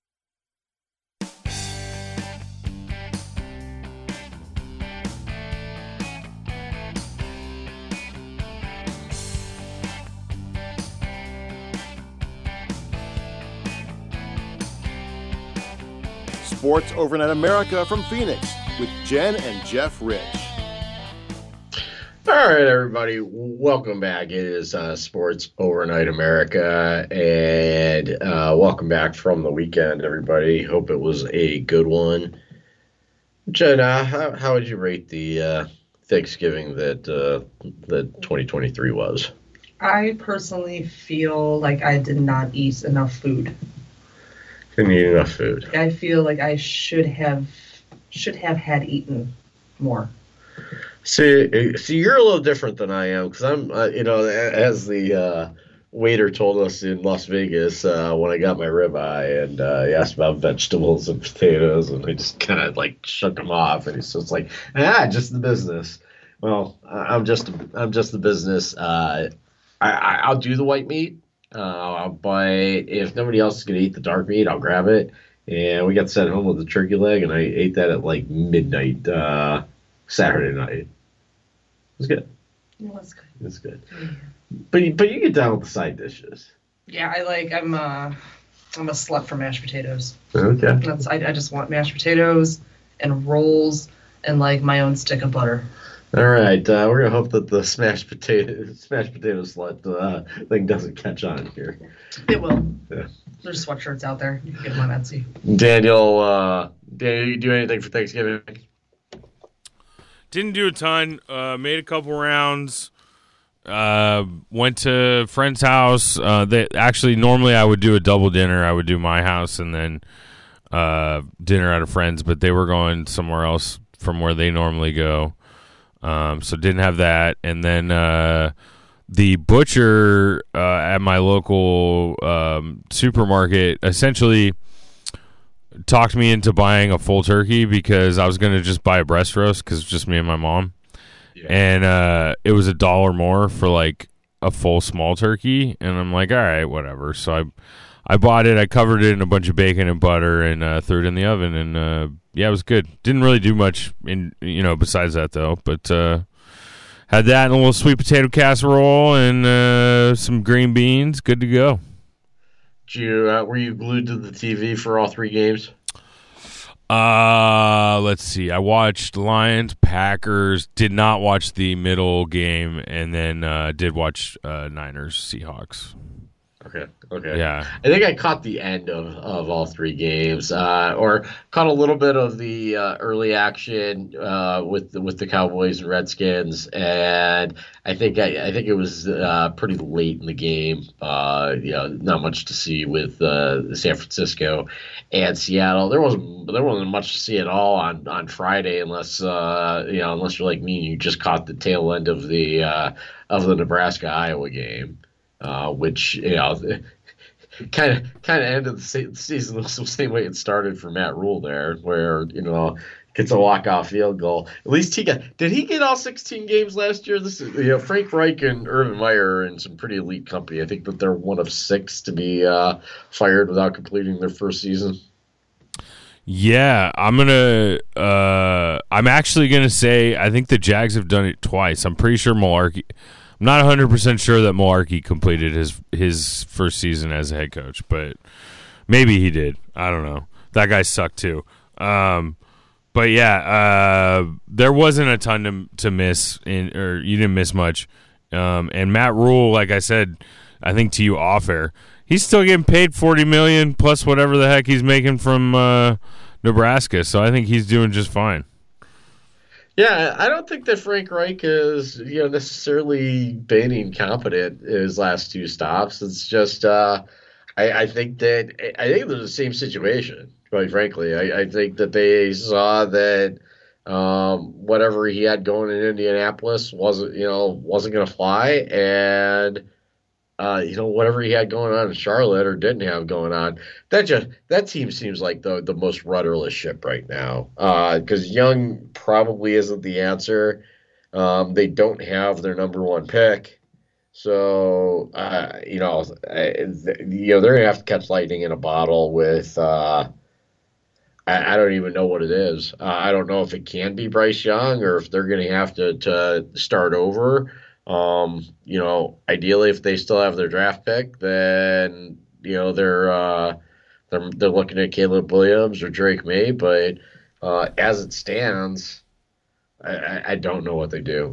C: Sports Overnight America from Phoenix with Jen and Jeff Rich.
D: All right, everybody, welcome back. It is uh, Sports Overnight America, and uh, welcome back from the weekend, everybody. Hope it was a good one. Jen, uh, how, how would you rate the uh, Thanksgiving that uh, that twenty twenty-three was?
E: I personally feel like I did not eat enough food.
D: Didn't eat enough food.
E: I feel like I should have should have had eaten more.
D: See, see, you're a little different than I am because I'm, uh, you know, as the uh, waiter told us in Las Vegas uh, when I got my ribeye, and uh, he asked about vegetables and potatoes, and I just kind of like shook him off, and he's just like, ah, just the business. Well, I'm just, I'm just the business. Uh, I, I, I'll do the white meat. Uh, but if nobody else is going to eat the dark meat, I'll grab it. And we got sent home with a turkey leg, and I ate that at like midnight uh, Saturday night. It was good.
E: It was good.
D: It was good. Yeah. But you, but you get down with the side dishes.
E: Yeah, I like. I'm a I'm a slut for mashed potatoes.
D: Okay.
E: That's I, I just want mashed potatoes and rolls and like my own stick of butter.
D: All right, uh, we're gonna hope that the smashed potato smashed potato slut uh, thing doesn't catch on here.
E: It will.
D: Yeah.
E: There's sweatshirts out there. You can get them on Etsy.
D: Daniel, uh, Daniel, you do anything for Thanksgiving?
F: Didn't do a ton. Uh, made a couple rounds. Uh, went to a friend's house. Uh, they actually normally I would do a double dinner. I would do my house and then uh, dinner at a friend's, but they were going somewhere else from where they normally go. Um, so didn't have that. And then uh, the butcher uh, at my local um, supermarket essentially talked me into buying a full turkey because I was going to just buy a breast roast because it's just me and my mom. Yeah. And uh, it was a dollar more for like a full small turkey. And I'm like, all right, whatever. So I I bought it. I covered it in a bunch of bacon and butter and uh, threw it in the oven. And uh, yeah, it was good. Didn't really do much in you know besides that though. But uh, had that and a little sweet potato casserole and uh, some green beans. Good to go.
D: Did you uh, were you glued to the T V for all three games?
F: Uh, let's see. I watched Lions, Packers. Did not watch the middle game, and then uh, did watch uh, Niners, Seahawks.
D: Okay. Okay.
F: Yeah.
D: I think I caught the end of, of all three games, uh, or caught a little bit of the uh, early action uh, with the, with the Cowboys and Redskins, and I think I, I think it was uh, pretty late in the game. Uh, you know, not much to see with uh, San Francisco and Seattle. There wasn't there wasn't much to see at all on, on Friday, unless uh, you know unless you're like me and you just caught the tail end of the uh, of the Nebraska Iowa game. Uh, which you know, kind of kind of ended the season the same way it started for Matt Rule there, where you know gets a walk-off field goal. At least he got. Did he get all sixteen games last year? This is you know Frank Reich and Urban Meyer are in some pretty elite company. I think that they're one of six to be uh, fired without completing their first season.
F: Yeah, I'm gonna. Uh, I'm actually gonna say I think the Jags have done it twice. I'm pretty sure Mularkey. I'm not one hundred percent sure that Mularkey completed his his first season as a head coach, but maybe he did. I don't know. That guy sucked too. Um, but yeah, uh, there wasn't a ton to to miss, in, or you didn't miss much. Um, and Matt Rule, like I said, I think to you off air, he's still getting paid forty million dollars plus whatever the heck he's making from uh, Nebraska. So I think he's doing just fine.
D: Yeah, I don't think that Frank Reich is, you know, necessarily been incompetent in his last two stops. It's just, uh, I, I think that I think they're the same situation. Quite frankly, I, I think that they saw that um, whatever he had going in Indianapolis wasn't, you know, wasn't going to fly, and uh, you know, whatever he had going on in Charlotte or didn't have going on, that just that team seems like the the most rudderless ship right now. Because uh, Young probably isn't the answer. Um, they don't have their number one pick. So, uh, you know, I, you know, they're going to have to catch lightning in a bottle with, uh, I, I don't even know what it is. Uh, I don't know if it can be Bryce Young or if they're going to have to, to start over. Um, you know, ideally, if they still have their draft pick, then, you know, they're, uh, they're, they're looking at Caleb Williams or Drake May. But uh, as it stands, I, I don't know what they do.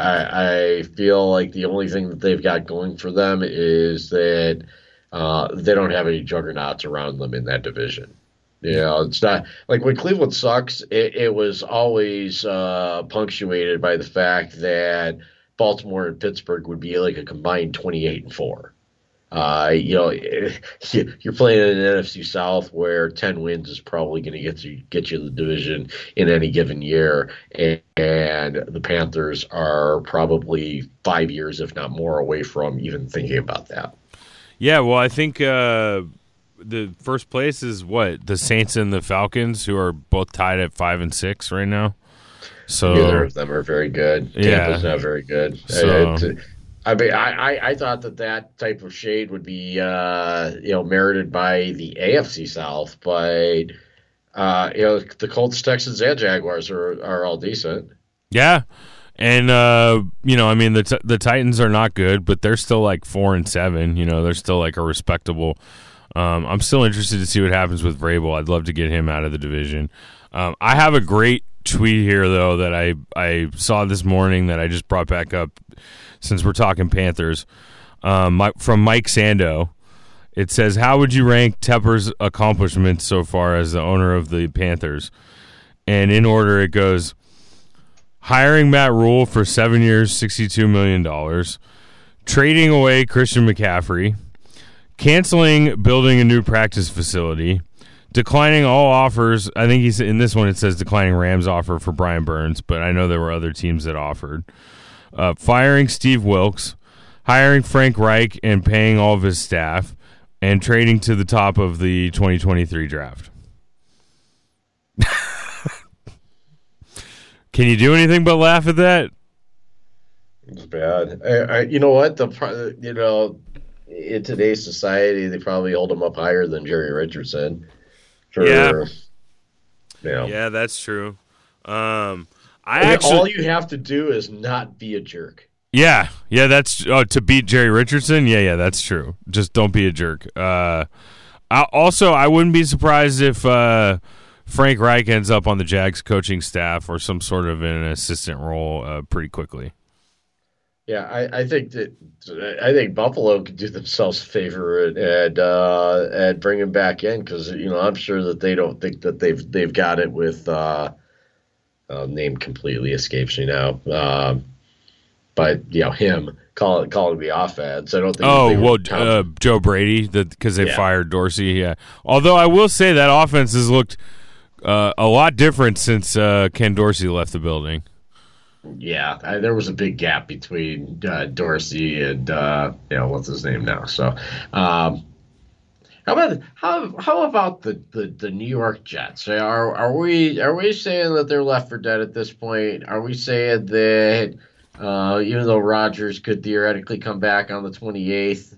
D: I, I feel like the only thing that they've got going for them is that uh, they don't have any juggernauts around them in that division. You know, it's not like when Cleveland sucks, it, it was always uh, punctuated by the fact that Baltimore and Pittsburgh would be like a combined twenty-eight and four. Uh, you know, you're playing in an N F C South where ten wins is probably going to get you get you the division in any given year, and, and the Panthers are probably five years, if not more, away from even thinking about that.
F: Yeah, well, I think uh, the first place is what the Saints and the Falcons, who are both tied at five and six right now. So
D: neither of them are very good.
F: Yeah,
D: Tampa's not very good.
F: So.
D: It, I mean, I, I, I thought that that type of shade would be, uh, you know, merited by the A F C South, but, uh, you know, the Colts, Texans, and Jaguars are, are all decent.
F: Yeah, and, uh, you know, I mean, the t- the Titans are not good, but they're still like four and seven. You know, they're still like a respectable. Um, I'm still interested to see what happens with Vrabel. I'd love to get him out of the division. Um, I have a great tweet here, though, that I, I saw this morning that I just brought back up. Since we're talking Panthers, um, from Mike Sando, it says, how would you rank Tepper's accomplishments so far as the owner of the Panthers? And in order, it goes, hiring Matt Rule for seven years, sixty-two million dollars, trading away Christian McCaffrey, canceling building a new practice facility, declining all offers. I think he's in this one it says declining Rams offer for Brian Burns, but I know there were other teams that offered. Uh, firing Steve Wilkes, hiring Frank Reich and paying all of his staff, and trading to the top of the twenty twenty-three draft. Can you do anything but laugh at that?
D: It's bad. I, I, you know what? The you know, in today's society, they probably hold him up higher than Jerry Richardson. For,
F: yeah.
D: You know.
F: Yeah, that's true. Um,
D: I, I mean, actually, all you have to do is not be a jerk.
F: Yeah, yeah, that's oh, to beat Jerry Richardson. Yeah, yeah, that's true. Just don't be a jerk. Uh, I, also, I wouldn't be surprised if uh, Frank Reich ends up on the Jags coaching staff or some sort of an assistant role uh, pretty quickly.
D: Yeah, I, I think that I think Buffalo could do themselves a favor and and, uh, and bring him back in because you know I'm sure that they don't think that they've they've got it with. Uh, Uh, name completely escapes me now, um, but you know him call it calling the offense. I don't think.
F: Oh well, uh, Joe Brady, because they
D: yeah.
F: fired Dorsey. Yeah, although I will say that offense has looked uh, a lot different since uh, Ken Dorsey left the building.
D: Yeah, I, there was a big gap between uh, Dorsey and uh, you know what's his name now. So. Um, How about how how about the, the, the New York Jets? Are are we are we saying that they're left for dead at this point? Are we saying that uh, even though Rodgers could theoretically come back on the twenty-eighth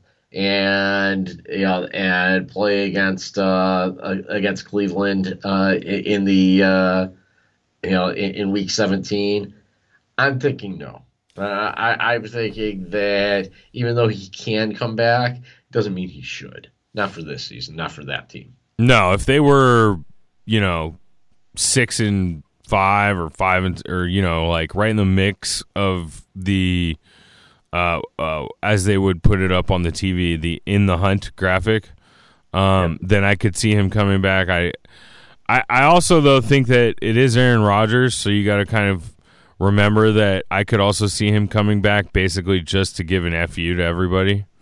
D: and you know and play against uh, against Cleveland uh, in the uh, you know in, in week seventeen? I'm thinking no. Uh, I, I'm thinking that even though he can come back, doesn't mean he should. Not for this season, not for that team.
F: No, if they were, you know, six and five or five and or you know, like right in the mix of the, uh, uh as they would put it up on the T V, the in the hunt graphic, um, yeah. then I could see him coming back. I, I, I also though think that it is Aaron Rodgers, so you got to kind of remember that I could also see him coming back, basically just to give an F U to everybody.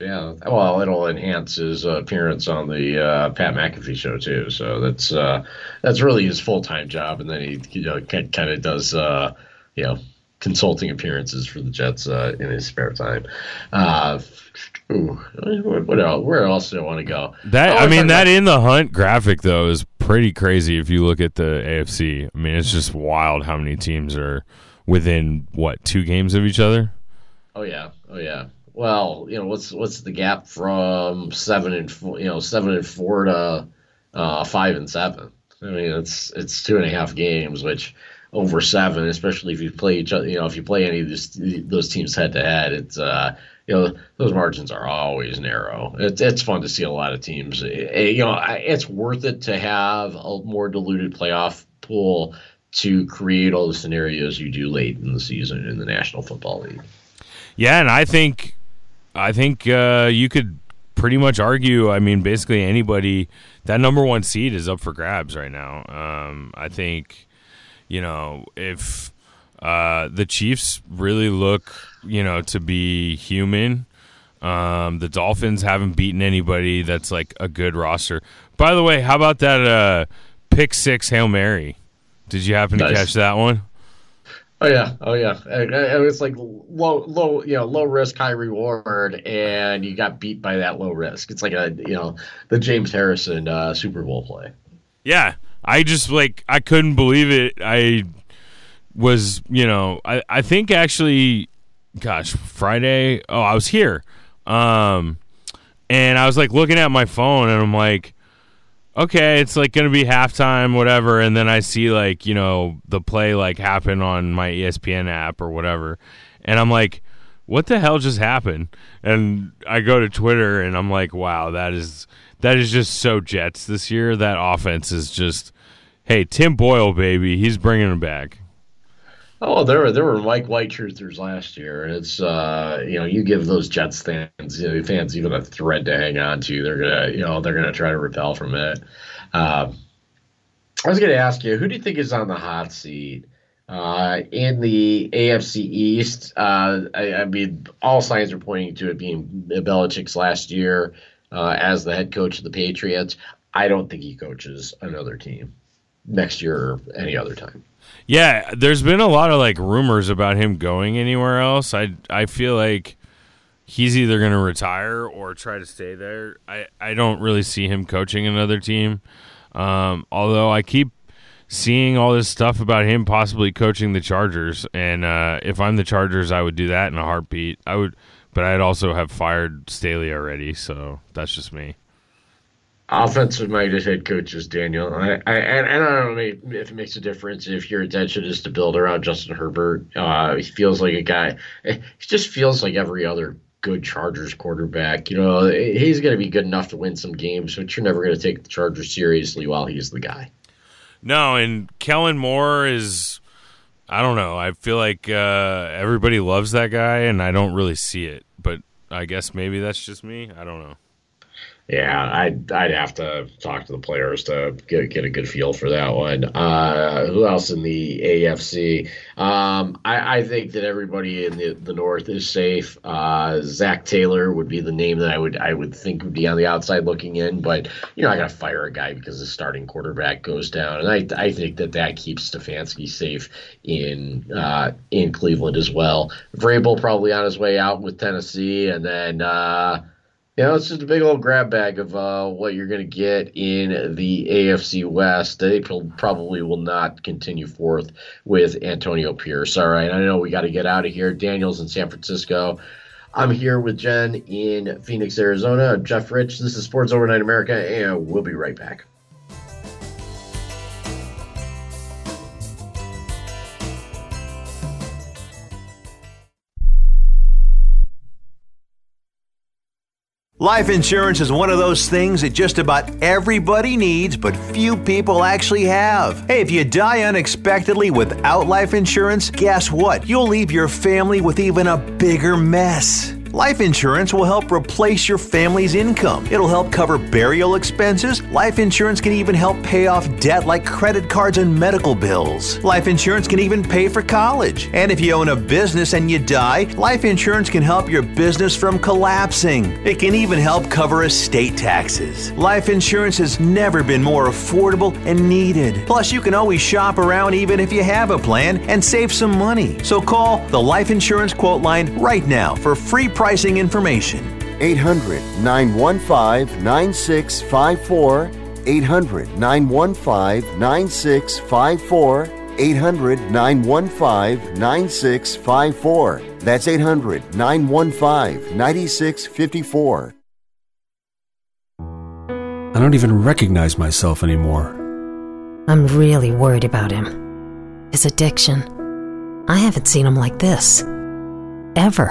D: Yeah, well, it'll enhance his uh, appearance on the uh, Pat McAfee show too. So that's uh, that's really his full time job, and then he you know kind of does uh, you know consulting appearances for the Jets uh, in his spare time. Uh, ooh, what else? Where else do I want to go?
F: That
D: oh,
F: I mean, that
D: about-
F: in the hunt graphic though is pretty crazy if you look at the A F C. I mean, it's just wild how many teams are within what two games of each other.
D: Oh yeah, oh yeah. Well, you know, what's what's the gap from seven and four, you know seven and four to uh, five and seven? I mean, it's it's two and a half games, which over seven, especially if you play each other, you know, if you play any of this, those teams head to head, it's uh, you know, those margins are always narrow. It's it's fun to see a lot of teams. You know, it's worth it to have a more diluted playoff pool to create all the scenarios you do late in the season in the National Football League.
F: Yeah, and I think. I think uh, you could pretty much argue, I mean, basically anybody, that number one seed is up for grabs right now. Um, I think, you know, if uh, the Chiefs really look, you know, to be human, um, the Dolphins haven't beaten anybody that's like a good roster. By the way, how about that uh, pick six Hail Mary? Did you happen to
D: Nice.
F: catch that one?
D: Oh yeah, oh yeah. And it's like low, low, you know, low risk, high reward, and you got beat by that low risk. It's like a, you know, the James Harrison uh, Super Bowl play.
F: Yeah, I just like I couldn't believe it. I was, you know, I I think actually, gosh, Friday. Oh, I was here, um, and I was like looking at my phone, and I'm like, okay, it's like going to be halftime, whatever. And then I see like, you know, the play like happen on my E S P N app or whatever. And I'm like, what the hell just happened? And I go to Twitter and I'm like, wow, that is, that is just so Jets this year. That offense is just, hey, Tim Boyle, baby, he's bringing them back.
D: Oh, there were there were Mike White truthers last year, and it's uh you know you give those Jets fans you know, fans even a thread to hang on to, they're gonna you know they're gonna try to repel from it. Um, I was gonna ask you, who do you think is on the hot seat uh, in the A F C East? Uh, I, I mean, all signs are pointing to it being Belichick's last year uh, as the head coach of the Patriots. I don't think he coaches another team next year or any other time.
F: Yeah, there's been a lot of like rumors about him going anywhere else. I I feel like he's either going to retire or try to stay there. I, I don't really see him coaching another team. Um, although I keep seeing all this stuff about him possibly coaching the Chargers, and uh, if I'm the Chargers, I would do that in a heartbeat. I would, but I'd also have fired Staley already, so that's just me.
D: Offensive-minded head coaches, Daniel. I, I, and I don't know if it makes a difference if your intention is to build around Justin Herbert. Uh, he feels like a guy. He just feels like every other good Chargers quarterback. You know, he's going to be good enough to win some games, but you're never going to take the Chargers seriously while he's the guy.
F: No, and Kellen Moore is, I don't know. I feel like uh, everybody loves that guy, and I don't really see it. But I guess maybe that's just me. I don't know.
D: Yeah, I'd, I'd have to talk to the players to get get a good feel for that one. Uh, who else in the A F C? Um, I, I think that everybody in the, the North is safe. Uh, Zach Taylor would be the name that I would I would think would be on the outside looking in, but you're not going to fire a guy because the starting quarterback goes down. And I I think that that keeps Stefanski safe in uh, in Cleveland as well. Vrabel probably on his way out with Tennessee, and then. Uh, You know, it's just a big old grab bag of uh, what you're going to get in the A F C West. They probably will not continue forth with Antonio Pierce. All right, I know we got to get out of here. Daniel's in San Francisco. I'm here with Jen in Phoenix, Arizona. I'm Jeff Rich. This is Sports Overnight America, and we'll be right back.
N: Life insurance is one of those things that just about everybody needs, but few people actually have. Hey, if you die unexpectedly without life insurance, guess what? You'll leave your family with even a bigger mess. Life insurance will help replace your family's income. It'll help cover burial expenses. Life insurance can even help pay off debt like credit cards and medical bills. Life insurance can even pay for college. And if you own a business and you die, life insurance can help your business from collapsing. It can even help cover estate taxes. Life insurance has never been more affordable and needed. Plus, you can always shop around even if you have a plan and save some money. So call the Life Insurance Quote Line right now for free pricing information.
B: eight hundred, nine one five, nine six five four. eight hundred, nine one five, nine six five four. eight hundred, nine one five, nine six five four. That's eight hundred, nine one five, nine six five four.
O: I don't even recognize myself anymore.
P: I'm really worried about him. His addiction. I haven't seen him like this. Ever.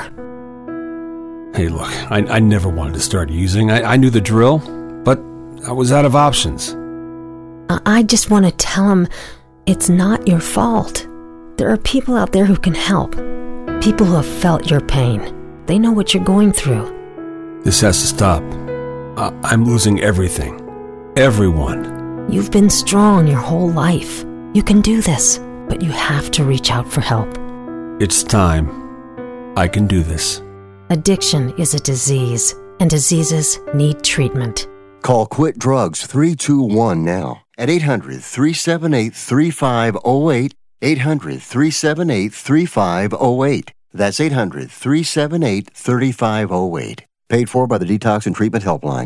O: Hey, look, I, I never wanted to start using. I, I knew the drill, but I was out of options.
P: I, I just want to tell him it's not your fault. There are people out there who can help. People who have felt your pain. They know what you're going through.
O: This has to stop. I, I'm losing everything. Everyone.
P: You've been strong your whole life. You can do this, but you have to reach out for help.
O: It's time. I can do this.
P: Addiction is a disease, and diseases need treatment.
B: Call Quit Drugs three two one now at eight hundred, three seven eight, three five zero eight, eight hundred, three seven eight, three five zero eight. That's eight hundred, three seven eight, three five zero eight. Paid for by the Detox and Treatment Helpline.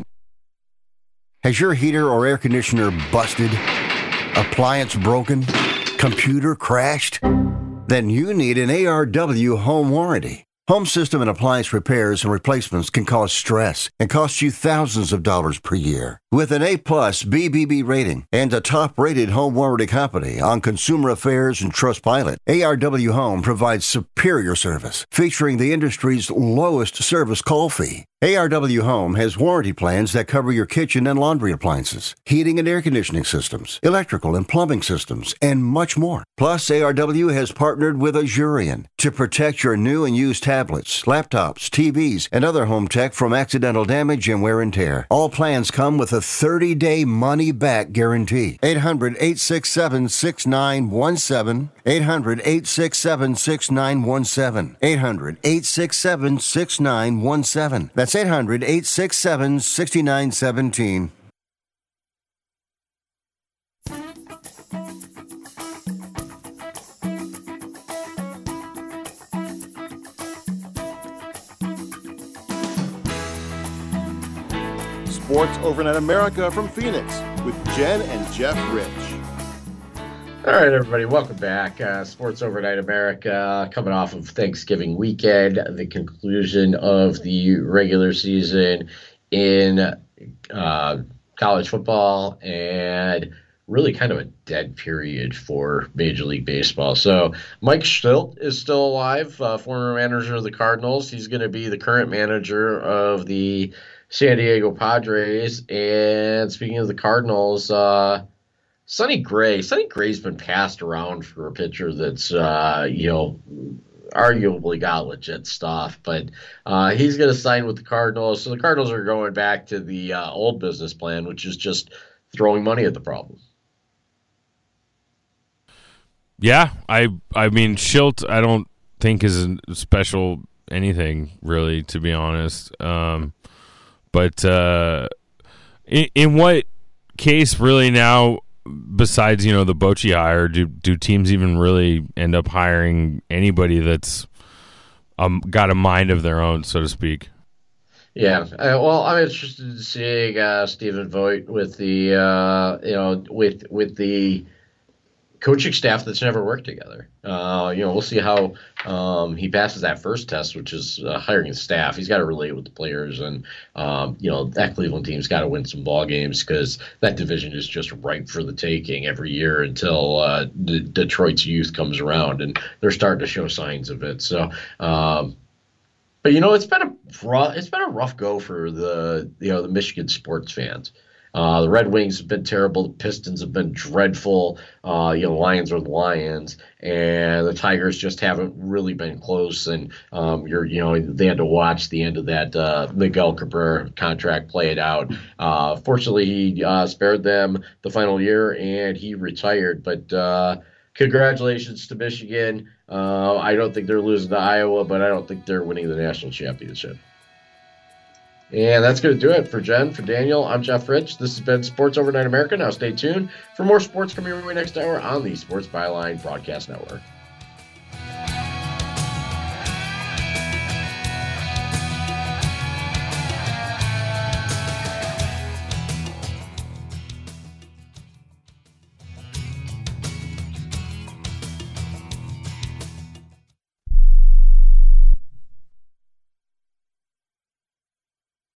B: Has your heater or air conditioner busted? Appliance broken? Computer crashed? Then you need an A R W home warranty. Home system and appliance repairs and replacements can cause stress and cost you thousands of dollars per year. With an A-plus B B B rating and a top-rated home warranty company on Consumer Affairs and Trustpilot, A R W Home provides superior service, featuring the industry's lowest service call fee. A R W Home has warranty plans that cover your kitchen and laundry appliances, heating and air conditioning systems, electrical and plumbing systems, and much more. Plus, A R W has partnered with Azurion to protect your new and used tablets, laptops, T Vs, and other home tech from accidental damage and wear and tear. All plans come with a thirty-day money-back guarantee. eight hundred, eight six seven, six nine one seven. eight hundred, eight six seven, six nine one seven. eight hundred, eight six seven, six nine one seven. That's eight hundred, eight six seven, six nine one seven.
C: Sports Overnight America from Phoenix with Jen and Jeff Rich.
D: All right, everybody, welcome back. Uh, Sports Overnight America, coming off of Thanksgiving weekend, the conclusion of the regular season in uh, college football, and really kind of a dead period for Major League Baseball. So Mike Shildt is still alive, uh, former manager of the Cardinals. He's going to be the current manager of the San Diego Padres. And speaking of the Cardinals, uh, Sonny Gray. Sonny Gray's been passed around for a pitcher that's, uh, you know, arguably got legit stuff. But uh, he's going to sign with the Cardinals. So the Cardinals are going back to the uh, old business plan, which is just throwing money at the problem.
F: Yeah, I I mean, Shildt I don't think is a special anything, really, to be honest. Um, but uh, in, in what case, really, now, besides, you know, the Bochy hire, do do teams even really end up hiring anybody that's um, got a mind of their own, so to speak?
D: Yeah, uh, well, I'm interested in seeing uh, Stephen Vogt with the uh, you know with with the coaching staff that's never worked together. Uh, you know, we'll see how um, he passes that first test, which is uh, hiring the staff. He's got to relate with the players, and um, you know, that Cleveland team's got to win some ball games because that division is just ripe for the taking every year until uh, D- Detroit's youth comes around, and they're starting to show signs of it. So. Um, But you know, it's been a rough, it's been a rough go for the you know the Michigan sports fans. Uh, the Red Wings have been terrible. The Pistons have been dreadful. Uh, you know, Lions are the Lions, and the Tigers just haven't really been close. And um, you're, you know, they had to watch the end of that uh, Miguel Cabrera contract play it out. Uh, fortunately, he uh, spared them the final year, and he retired. But uh, congratulations to Michigan. Uh, I don't think they're losing to Iowa, but I don't think they're winning the national championship. And that's going to do it for Jen, for Daniel. I'm Jeff Rich. This has been Sports Overnight America. Now stay tuned for more sports coming your way next hour on the Sports Byline Broadcast Network.